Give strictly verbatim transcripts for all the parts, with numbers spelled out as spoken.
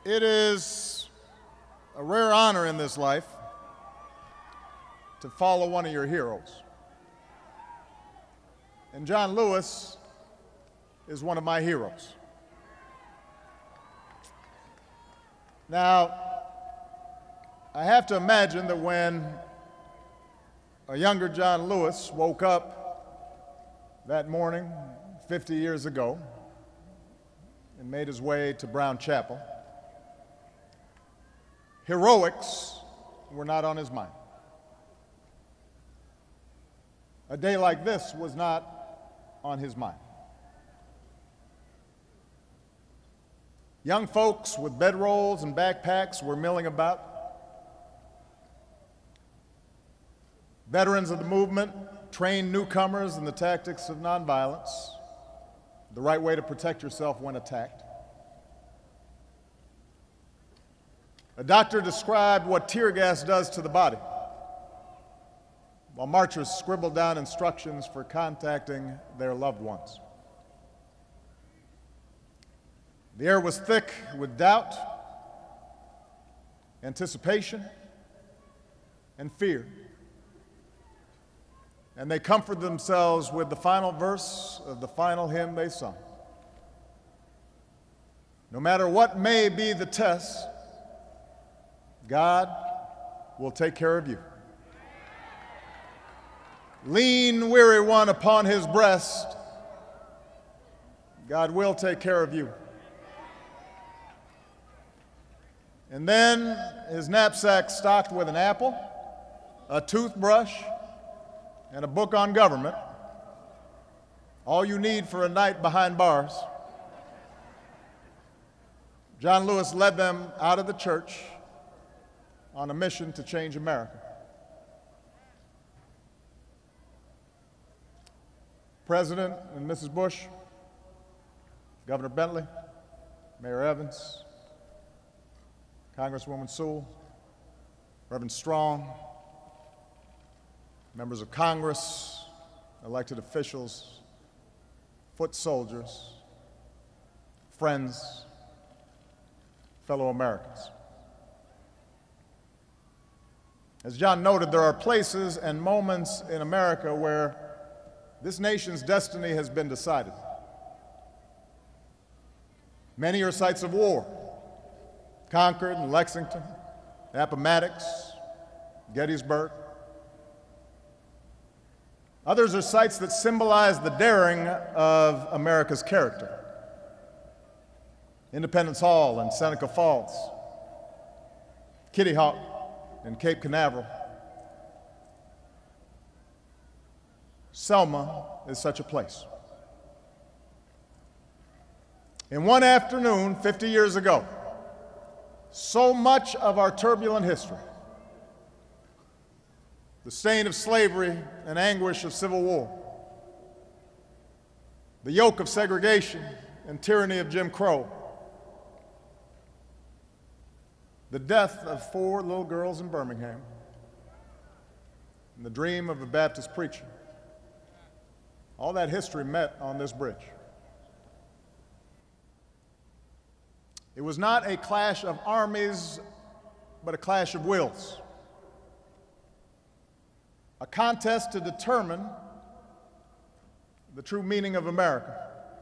It is a rare honor in this life to follow one of your heroes. And John Lewis is one of my heroes. Now, I have to imagine that when a younger John Lewis woke up that morning fifty years ago and made his way to Brown Chapel, heroics were not on his mind. A day like this was not on his mind. Young folks with bedrolls and backpacks were milling about. Veterans of the movement trained newcomers in the tactics of nonviolence, the right way to protect yourself when attacked. A doctor described what tear gas does to the body, while marchers scribbled down instructions for contacting their loved ones. The air was thick with doubt, anticipation, and fear. And they comforted themselves with the final verse of the final hymn they sung. No matter what may be the test, God will take care of you. Lean, weary one, upon his breast. God will take care of you. And then his knapsack stocked with an apple, a toothbrush, and a book on government, all you need for a night behind bars. John Lewis led them out of the church on a mission to change America. President and Missus Bush, Governor Bentley, Mayor Evans, Congresswoman Sewell, Reverend Strong, members of Congress, elected officials, foot soldiers, friends, fellow Americans. As John noted, there are places and moments in America where this nation's destiny has been decided. Many are sites of war: Concord and Lexington, Appomattox, Gettysburg. Others are sites that symbolize the daring of America's character: Independence Hall and Seneca Falls, Kitty Hawk and Cape Canaveral. Selma is such a place. In one afternoon, fifty years ago, so much of our turbulent history, the stain of slavery and anguish of civil war, the yoke of segregation and tyranny of Jim Crow, the death of four little girls in Birmingham, and the dream of a Baptist preacher, all that history met on this bridge. It was not a clash of armies, but a clash of wills. A contest to determine the true meaning of America.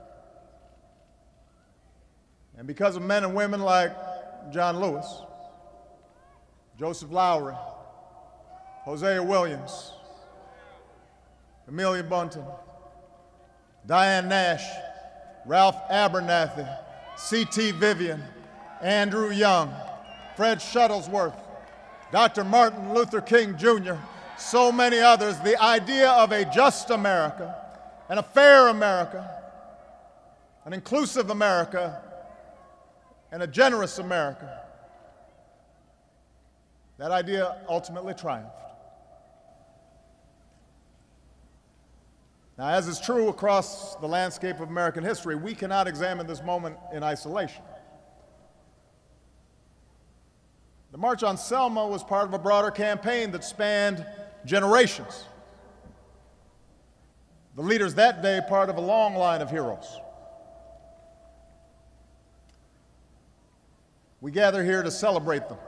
And because of men and women like John Lewis, Joseph Lowry, Hosea Williams, Amelia Bunton, Diane Nash, Ralph Abernathy, C T Vivian, Andrew Young, Fred Shuttlesworth, Doctor Martin Luther King Junior, so many others, the idea of a just America, and a fair America, an inclusive America, and a generous America, that idea ultimately triumphed. Now, as is true across the landscape of American history, we cannot examine this moment in isolation. The March on Selma was part of a broader campaign that spanned generations. The leaders that day, part of a long line of heroes. We gather here to celebrate them.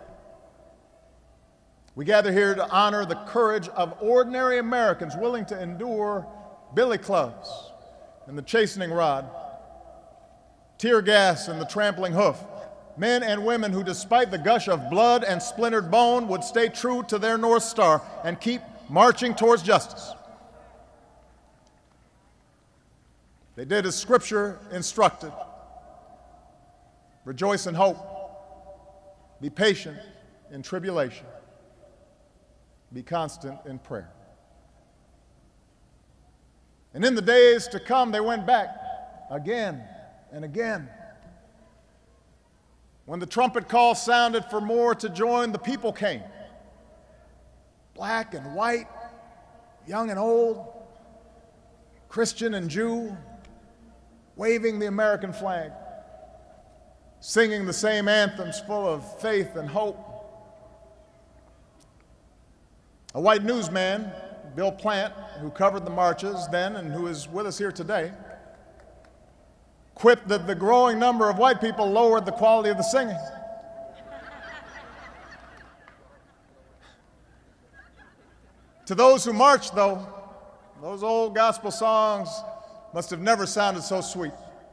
We gather here to honor the courage of ordinary Americans willing to endure billy clubs and the chastening rod, tear gas and the trampling hoof, men and women who, despite the gush of blood and splintered bone, would stay true to their North Star and keep marching towards justice. They did as Scripture instructed. Rejoice in hope. Be patient in tribulation. Be constant in prayer. And in the days to come, they went back again and again. When the trumpet call sounded for more to join, the people came. Black and white, young and old, Christian and Jew, waving the American flag, singing the same anthems full of faith and hope. A white newsman, Bill Plant, who covered the marches then and who is with us here today, quipped that the growing number of white people lowered the quality of the singing. To those who marched, though, those old gospel songs must have never sounded so sweet.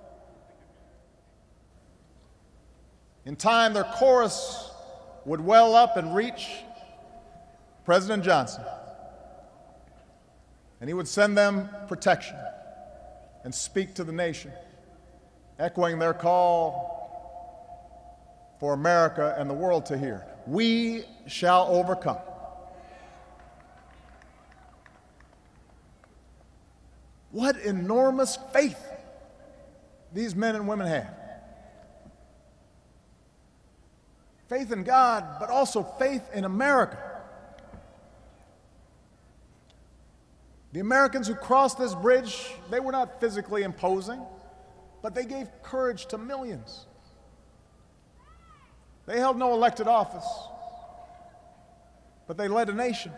In time, their chorus would well up and reach President Johnson, and he would send them protection and speak to the nation, echoing their call for America and the world to hear. We shall overcome. What enormous faith these men and women have. Faith in God, but also faith in America. The Americans who crossed this bridge, they were not physically imposing, but they gave courage to millions. They held no elected office, but they led a nation.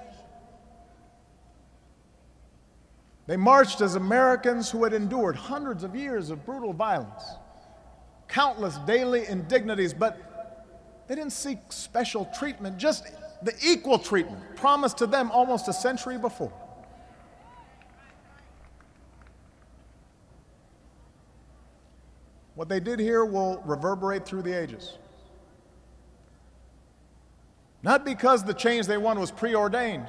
They marched as Americans who had endured hundreds of years of brutal violence, countless daily indignities, but they didn't seek special treatment, just the equal treatment promised to them almost a century before. What they did here will reverberate through the ages. Not because the change they won was preordained,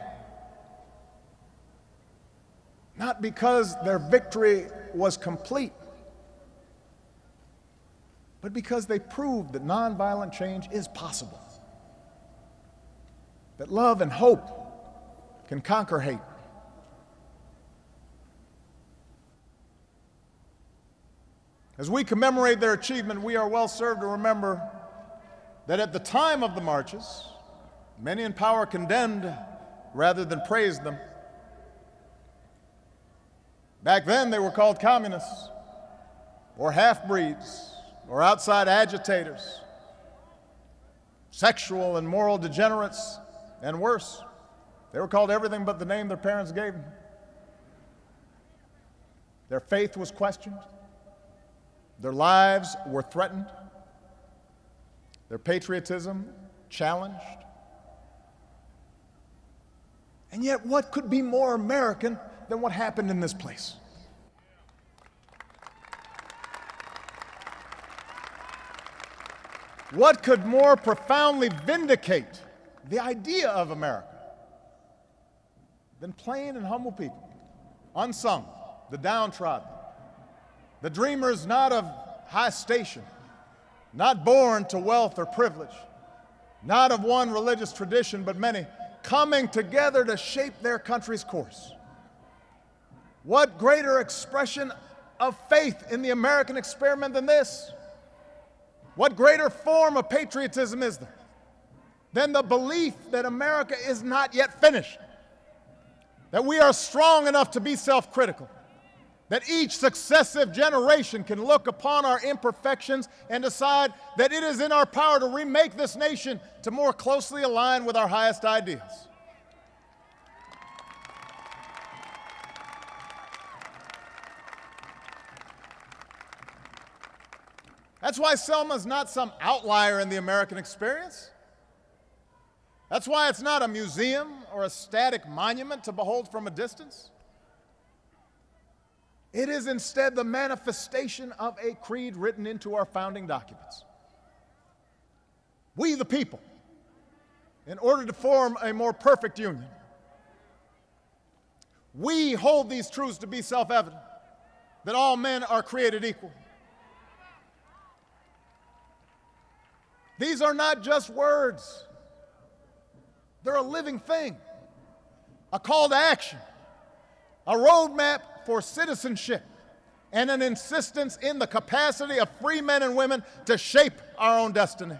not because their victory was complete, but because they proved that nonviolent change is possible, that love and hope can conquer hate. As we commemorate their achievement, we are well served to remember that at the time of the marches, many in power condemned rather than praised them. Back then, they were called communists, or half-breeds, or outside agitators, sexual and moral degenerates, and worse. They were called everything but the name their parents gave them. Their faith was questioned. Their lives were threatened. Their patriotism challenged. And yet, what could be more American than what happened in this place? What could more profoundly vindicate the idea of America than plain and humble people, unsung, the downtrodden, the dreamers not of high station, not born to wealth or privilege, not of one religious tradition, but many, coming together to shape their country's course. What greater expression of faith in the American experiment than this? What greater form of patriotism is there than the belief that America is not yet finished, that we are strong enough to be self-critical, that each successive generation can look upon our imperfections and decide that it is in our power to remake this nation to more closely align with our highest ideals. That's why Selma's not some outlier in the American experience. That's why it's not a museum or a static monument to behold from a distance. It is instead the manifestation of a creed written into our founding documents. We, the people, in order to form a more perfect union, we hold these truths to be self-evident, that all men are created equal. These are not just words. They're a living thing, a call to action, a roadmap for citizenship, and an insistence in the capacity of free men and women to shape our own destiny.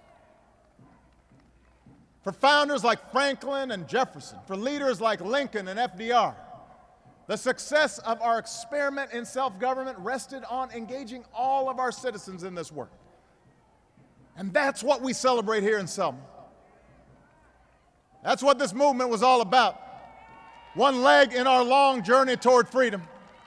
For founders like Franklin and Jefferson, for leaders like Lincoln and F D R, the success of our experiment in self-government rested on engaging all of our citizens in this work. And that's what we celebrate here in Selma. That's what this movement was all about. One leg in our long journey toward freedom.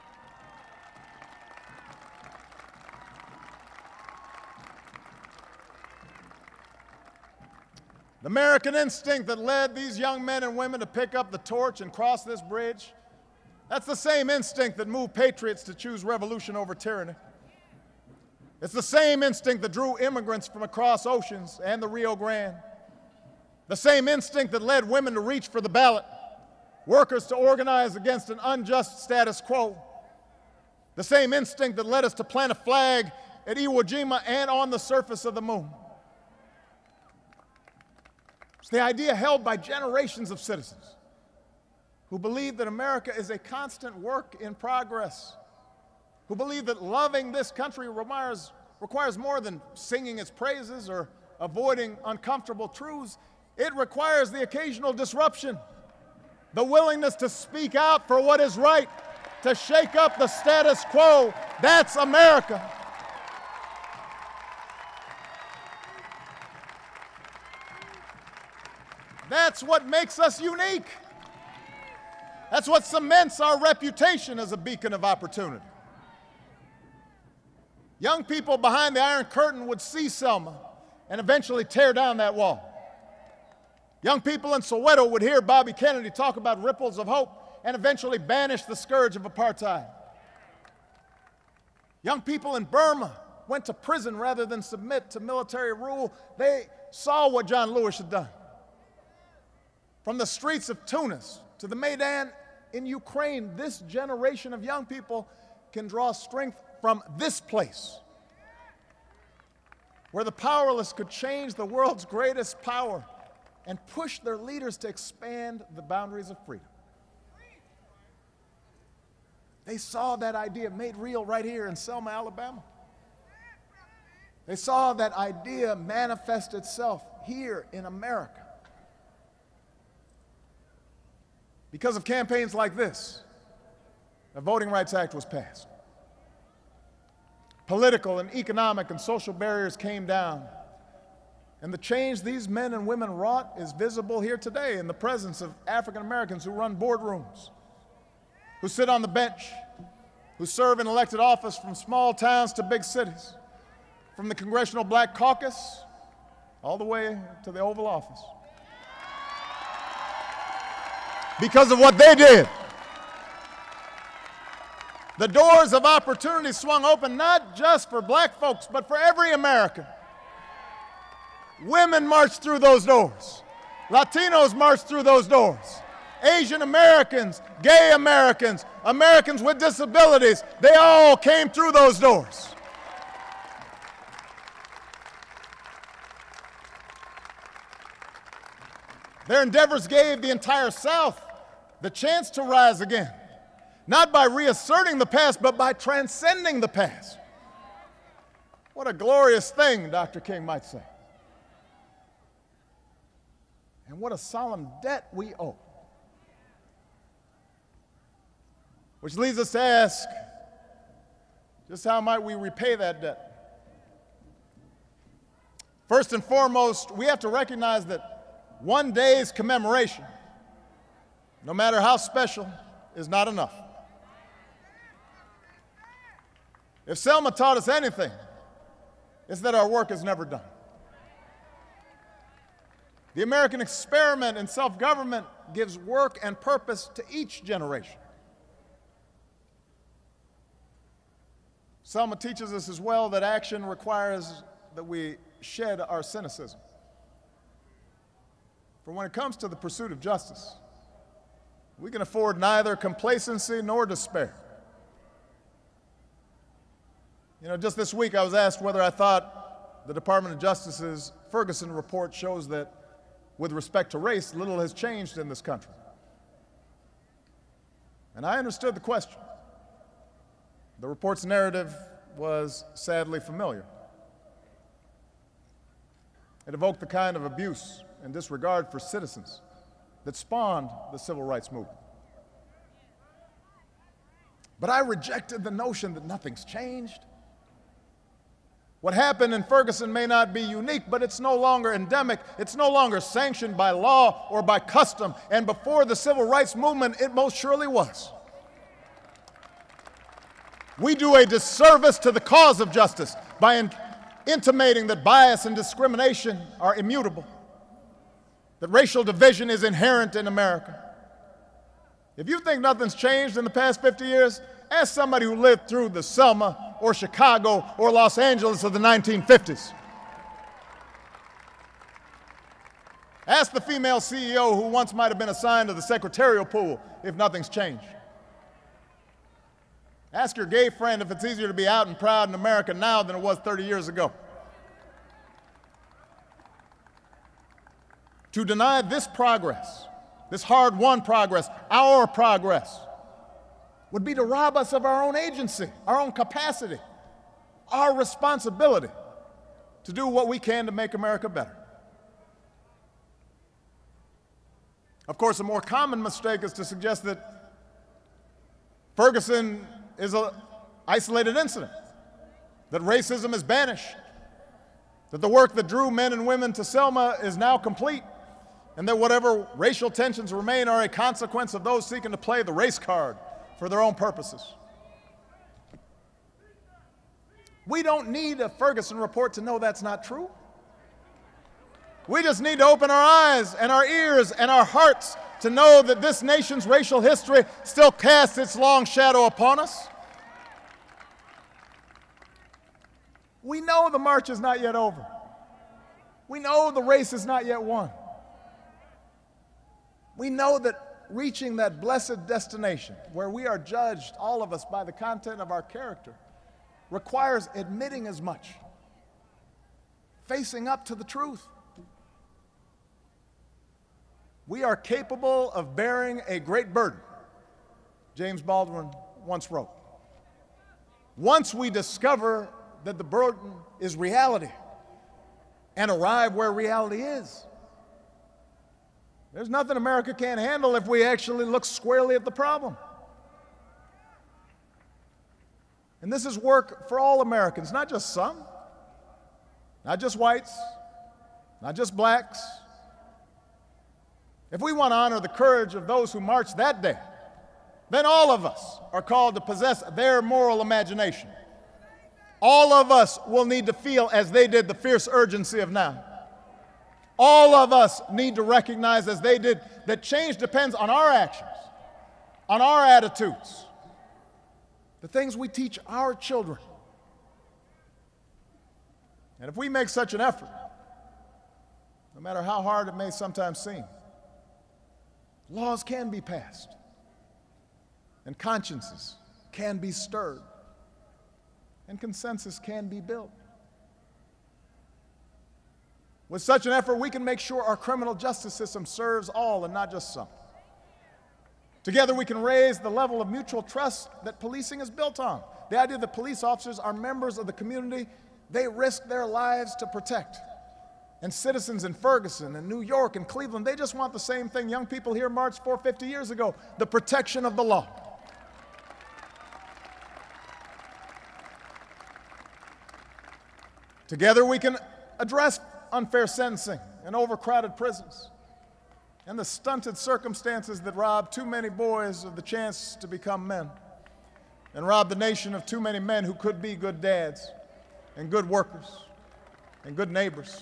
The American instinct that led these young men and women to pick up the torch and cross this bridge, that's the same instinct that moved patriots to choose revolution over tyranny. It's the same instinct that drew immigrants from across oceans and the Rio Grande. The same instinct that led women to reach for the ballot, workers to organize against an unjust status quo. The same instinct that led us to plant a flag at Iwo Jima and on the surface of the moon. It's the idea held by generations of citizens who believe that America is a constant work in progress, who believe that loving this country requires, requires more than singing its praises or avoiding uncomfortable truths. It requires the occasional disruption, the willingness to speak out for what is right, to shake up the status quo. That's America. That's what makes us unique. That's what cements our reputation as a beacon of opportunity. Young people behind the Iron Curtain would see Selma and eventually tear down that wall. Young people in Soweto would hear Bobby Kennedy talk about ripples of hope and eventually banish the scourge of apartheid. Young people in Burma went to prison rather than submit to military rule. They saw what John Lewis had done. From the streets of Tunis to the Maidan in Ukraine, this generation of young people can draw strength from this place, where the powerless could change the world's greatest power and push their leaders to expand the boundaries of freedom. They saw that idea made real right here in Selma, Alabama. They saw that idea manifest itself here in America. Because of campaigns like this, the Voting Rights Act was passed. Political and economic and social barriers came down. And the change these men and women wrought is visible here today in the presence of African Americans who run boardrooms, who sit on the bench, who serve in elected office from small towns to big cities, from the Congressional Black Caucus all the way to the Oval Office. Because of what they did. The doors of opportunity swung open not just for black folks, but for every American. Women marched through those doors. Latinos marched through those doors. Asian Americans, gay Americans, Americans with disabilities, they all came through those doors. Their endeavors gave the entire South the chance to rise again, not by reasserting the past, but by transcending the past. What a glorious thing, Doctor King might say. And what a solemn debt we owe. Which leads us to ask, just how might we repay that debt? First and foremost, we have to recognize that one day's commemoration, no matter how special, is not enough. If Selma taught us anything, is that our work is never done. The American experiment in self-government gives work and purpose to each generation. Selma teaches us as well that action requires that we shed our cynicism. For when it comes to the pursuit of justice, we can afford neither complacency nor despair. You know, just this week I was asked whether I thought the Department of Justice's Ferguson report shows that, with respect to race, little has changed in this country. And I understood the question. The report's narrative was sadly familiar. It evoked the kind of abuse and disregard for citizens that spawned the civil rights movement. But I rejected the notion that nothing's changed. What happened in Ferguson may not be unique, but it's no longer endemic. It's no longer sanctioned by law or by custom. And before the civil rights movement, it most surely was. We do a disservice to the cause of justice by in- intimating that bias and discrimination are immutable, that racial division is inherent in America. If you think nothing's changed in the past fifty years, ask somebody who lived through the Selma or Chicago or Los Angeles of the nineteen fifties. Ask the female C E O who once might have been assigned to the secretarial pool if nothing's changed. Ask your gay friend if it's easier to be out and proud in America now than it was thirty years ago. To deny this progress, this hard-won progress, our progress, would be to rob us of our own agency, our own capacity, our responsibility to do what we can to make America better. Of course, a more common mistake is to suggest that Ferguson is an isolated incident, that racism is banished, that the work that drew men and women to Selma is now complete, and that whatever racial tensions remain are a consequence of those seeking to play the race card for their own purposes. We don't need a Ferguson report to know that's not true. We just need to open our eyes and our ears and our hearts to know that this nation's racial history still casts its long shadow upon us. We know the march is not yet over. We know the race is not yet won. We know that reaching that blessed destination where we are judged, all of us, by the content of our character requires admitting as much, facing up to the truth. We are capable of bearing a great burden, James Baldwin once wrote. Once we discover that the burden is reality and arrive where reality is, there's nothing America can't handle if we actually look squarely at the problem. And this is work for all Americans, not just some, not just whites, not just blacks. If we want to honor the courage of those who marched that day, then all of us are called to possess their moral imagination. All of us will need to feel as they did the fierce urgency of now. All of us need to recognize, as they did, that change depends on our actions, on our attitudes, the things we teach our children. And if we make such an effort, no matter how hard it may sometimes seem, laws can be passed, and consciences can be stirred, and consensus can be built. With such an effort, we can make sure our criminal justice system serves all and not just some. Together, we can raise the level of mutual trust that policing is built on. The idea that police officers are members of the community they risk their lives to protect. And citizens in Ferguson and New York and Cleveland, they just want the same thing young people here marched for fifty years ago, the protection of the law. Together, we can address unfair sentencing and overcrowded prisons and the stunted circumstances that rob too many boys of the chance to become men and rob the nation of too many men who could be good dads and good workers and good neighbors.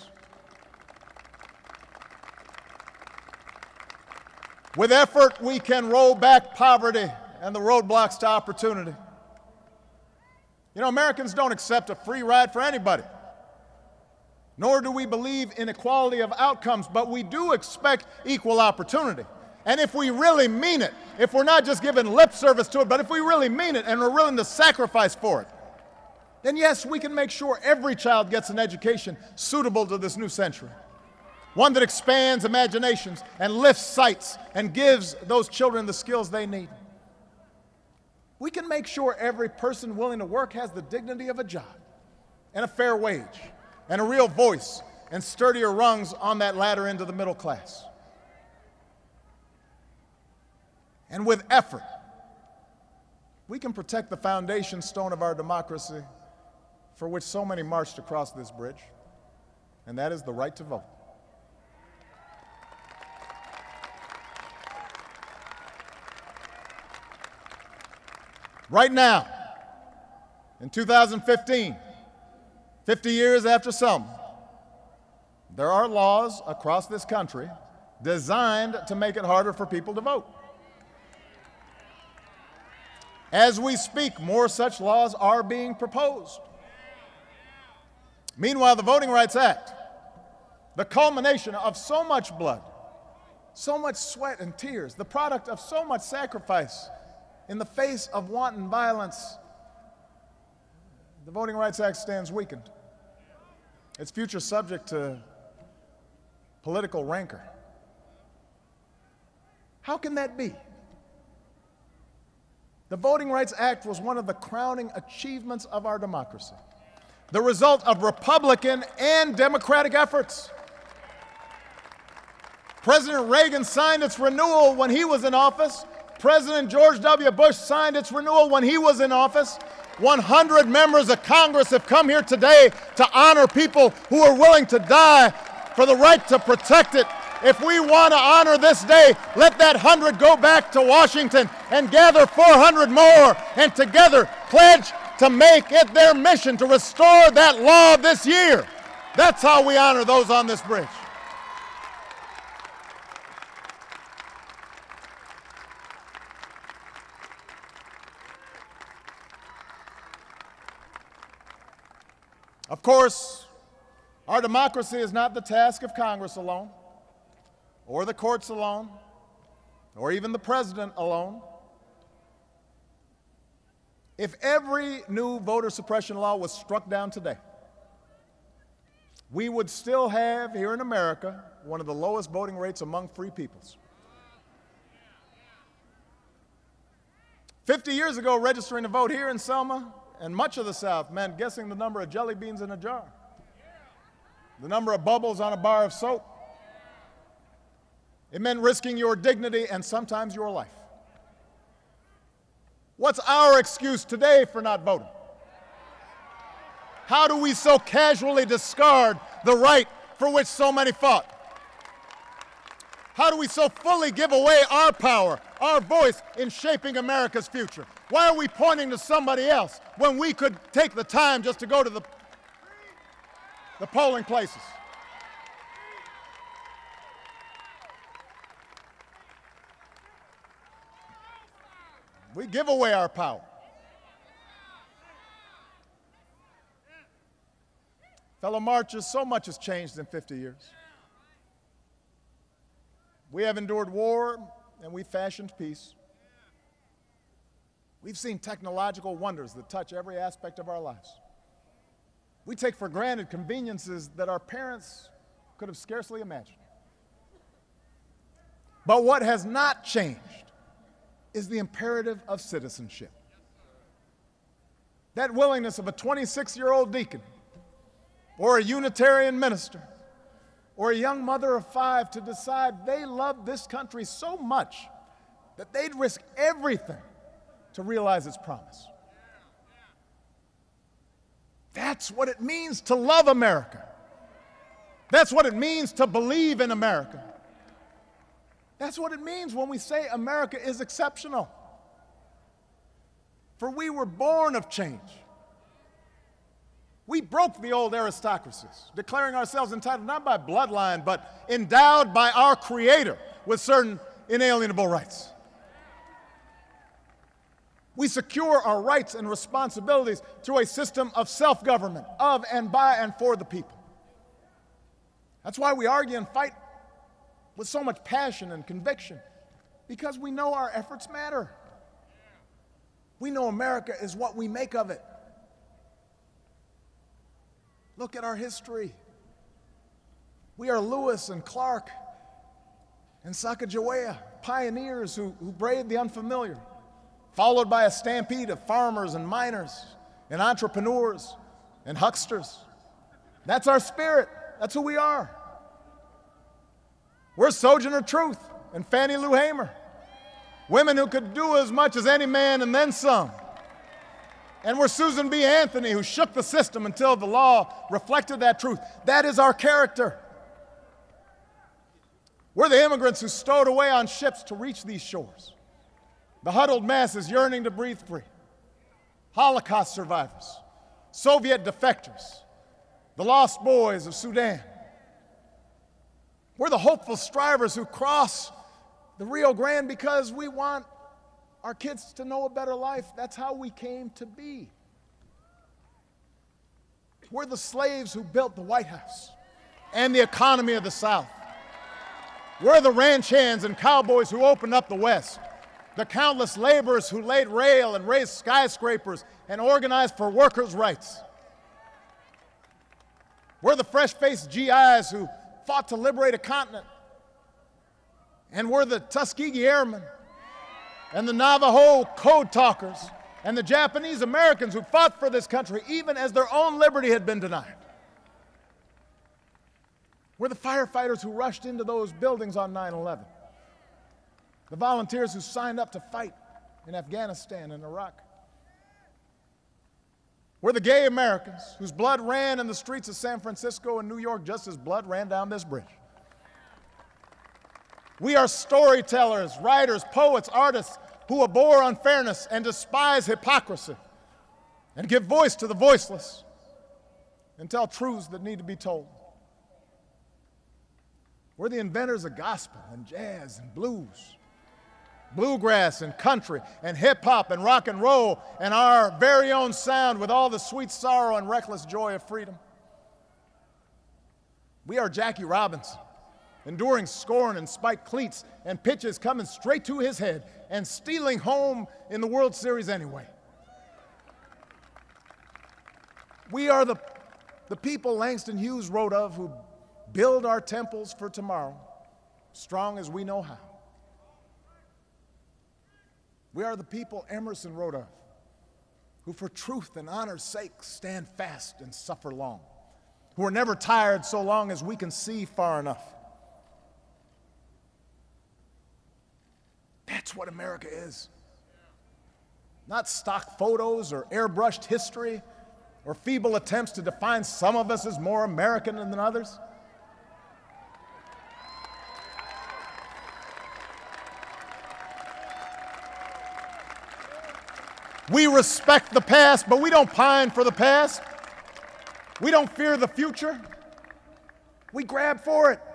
With effort, we can roll back poverty and the roadblocks to opportunity. You know, Americans don't accept a free ride for anybody, nor do we believe in equality of outcomes, but we do expect equal opportunity. And if we really mean it, if we're not just giving lip service to it, but if we really mean it and we're willing to sacrifice for it, then yes, we can make sure every child gets an education suitable to this new century. One that expands imaginations and lifts sights and gives those children the skills they need. We can make sure every person willing to work has the dignity of a job and a fair wage and a real voice and sturdier rungs on that ladder into the middle class. And with effort, we can protect the foundation stone of our democracy for which so many marched across this bridge, and that is the right to vote. Right now, in two thousand fifteen, fifty years after Selma, there are laws across this country designed to make it harder for people to vote. As we speak, more such laws are being proposed. Meanwhile, the Voting Rights Act, the culmination of so much blood, so much sweat and tears, the product of so much sacrifice in the face of wanton violence, the Voting Rights Act stands weakened. Its future subject to political rancor. How can that be? The Voting Rights Act was one of the crowning achievements of our democracy, the result of Republican and Democratic efforts. President Reagan signed its renewal when he was in office. President George W. Bush signed its renewal when he was in office. one hundred members of Congress have come here today to honor people who are willing to die for the right to protect it. If we want to honor this day, let that hundred go back to Washington and gather four hundred more and together pledge to make it their mission to restore that law this year. That's how we honor those on this bridge. Of course, our democracy is not the task of Congress alone, or the courts alone, or even the president alone. If every new voter suppression law was struck down today, we would still have here in America one of the lowest voting rates among free peoples. Fifty years ago, registering to vote here in Selma and much of the South meant guessing the number of jelly beans in a jar, the number of bubbles on a bar of soap. It meant risking your dignity and sometimes your life. What's our excuse today for not voting? How do we so casually discard the right for which so many fought? How do we so fully give away our power, our voice in shaping America's future? Why are we pointing to somebody else when we could take the time just to go to the, the polling places? We give away our power. Fellow marchers, so much has changed in fifty years. We have endured war and we fashioned peace. We've seen technological wonders that touch every aspect of our lives. We take for granted conveniences that our parents could have scarcely imagined. But what has not changed is the imperative of citizenship. That willingness of a twenty-six-year-old deacon or a Unitarian minister or a young mother of five to decide they love this country so much that they'd risk everything to realize its promise. That's what it means to love America. That's what it means to believe in America. That's what it means when we say America is exceptional. For we were born of change. We broke the old aristocracies, declaring ourselves entitled not by bloodline, but endowed by our Creator with certain inalienable rights. We secure our rights and responsibilities through a system of self-government, of and by and for the people. That's why we argue and fight with so much passion and conviction, because we know our efforts matter. We know America is what we make of it. Look at our history. We are Lewis and Clark and Sacagawea, pioneers who, who braved the unfamiliar, followed by a stampede of farmers and miners and entrepreneurs and hucksters. That's our spirit. That's who we are. We're Sojourner Truth and Fannie Lou Hamer, women who could do as much as any man and then some. And we're Susan B. Anthony, who shook the system until the law reflected that truth. That is our character. We're the immigrants who stowed away on ships to reach these shores, the huddled masses yearning to breathe free, Holocaust survivors, Soviet defectors, the lost boys of Sudan. We're the hopeful strivers who cross the Rio Grande because we want our kids to know a better life. That's how we came to be. We're the slaves who built the White House and the economy of the South. We're the ranch hands and cowboys who opened up the West, the countless laborers who laid rail and raised skyscrapers and organized for workers' rights. We're the fresh-faced G Is who fought to liberate a continent. And we're the Tuskegee Airmen and the Navajo code talkers and the Japanese Americans who fought for this country even as their own liberty had been denied. We're the firefighters who rushed into those buildings on nine eleven, the volunteers who signed up to fight in Afghanistan and Iraq. We're the gay Americans whose blood ran in the streets of San Francisco and New York just as blood ran down this bridge. We are storytellers, writers, poets, artists who abhor unfairness and despise hypocrisy and give voice to the voiceless and tell truths that need to be told. We're the inventors of gospel and jazz and blues, bluegrass and country and hip-hop and rock and roll and our very own sound with all the sweet sorrow and reckless joy of freedom. We are Jackie Robinson, enduring scorn and spiked cleats and pitches coming straight to his head and stealing home in the World Series anyway. We are the, the people Langston Hughes wrote of who build our temples for tomorrow, strong as we know how. We are the people Emerson wrote of, who for truth and honor's sake stand fast and suffer long, who are never tired so long as we can see far enough. That's what America is. Not stock photos or airbrushed history or feeble attempts to define some of us as more American than others. We respect the past, but we don't pine for the past. We don't fear the future. We grab for it.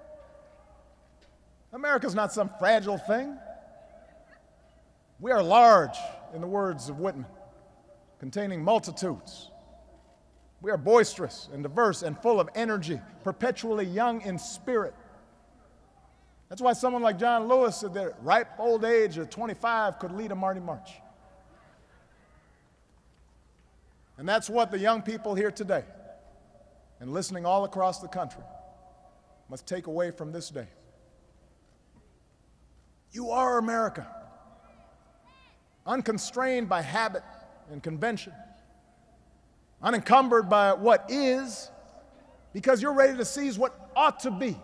America's not some fragile thing. We are large, in the words of Whitman, containing multitudes. We are boisterous and diverse and full of energy, perpetually young in spirit. That's why someone like John Lewis said that at ripe old age of twenty-five could lead a Marty March. And that's what the young people here today and listening all across the country must take away from this day. You are America, unconstrained by habit and convention, unencumbered by what is, because you're ready to seize what ought to be.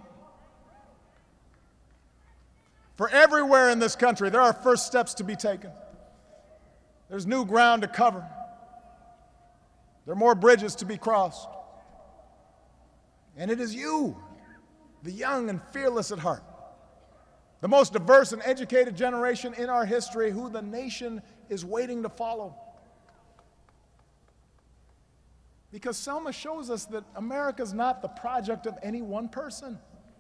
For everywhere in this country, there are first steps to be taken. There's new ground to cover. There are more bridges to be crossed. And it is you, the young and fearless at heart, the most diverse and educated generation in our history, who the nation is waiting to follow. Because Selma shows us that America is not the project of any one person.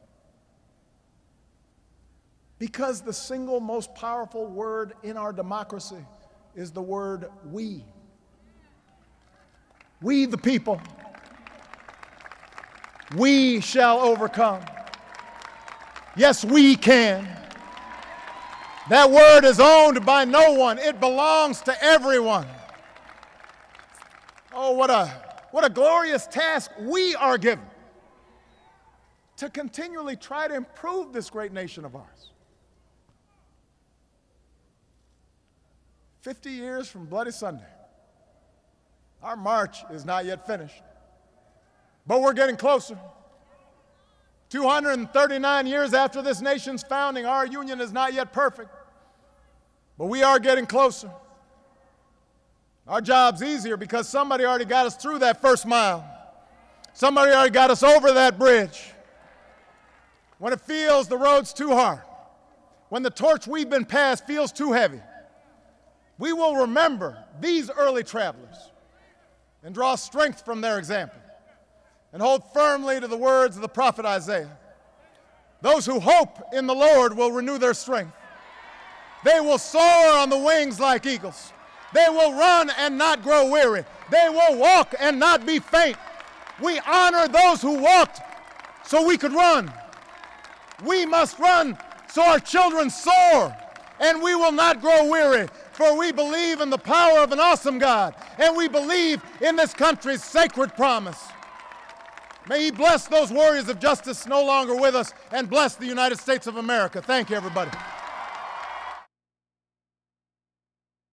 Because the single most powerful word in our democracy is the word we. We the people. We shall overcome. Yes, we can. That word is owned by no one. It belongs to everyone. Oh, what a, what a glorious task we are given to continually try to improve this great nation of ours. fifty years from Bloody Sunday. Our march is not yet finished, but we're getting closer. two hundred thirty-nine years after this nation's founding, our union is not yet perfect, but we are getting closer. Our job's easier because somebody already got us through that first mile. Somebody already got us over that bridge. When it feels the road's too hard, when the torch we've been passed feels too heavy, we will remember these early travelers and draw strength from their example and hold firmly to the words of the prophet Isaiah. Those who hope in the Lord will renew their strength. They will soar on the wings like eagles. They will run and not grow weary. They will walk and not be faint. We honor those who walked so we could run. We must run so our children soar, and we will not grow weary. For we believe in the power of an awesome God, and we believe in this country's sacred promise. May He bless those warriors of justice no longer with us, and bless the United States of America. Thank you, everybody.